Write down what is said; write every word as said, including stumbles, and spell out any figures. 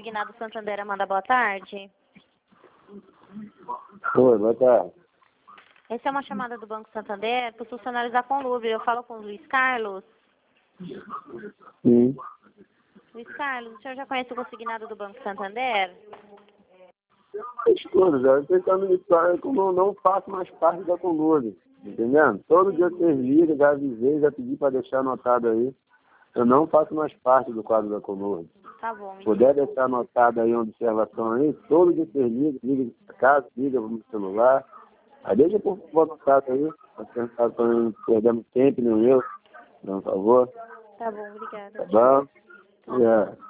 consignado Santander, Amanda, boa tarde. Oi, boa tarde. Essa é uma chamada do Banco Santander para os funcionários da Conlúbrio. Eu falo com o Luiz Carlos. Sim. Luiz Carlos, o senhor já conhece o consignado do Banco Santander? Escuta, já tentando me falar como eu não faço mais parte da Conlúbrio, entendendo? Todo dia que vocês ligam, já avisei, já pedi para deixar anotado aí. Eu não faço mais parte do quadro da Conlúbrio. Tá bom. Se puder deixar anotado aí uma observação aí, todo dia que vocês ligam, liga para casa, liga no celular. Aí deixa por anotado aí, para tentar para não perdermos tempo, nem eu, por favor. Tá bom, obrigada. Tá bom? É.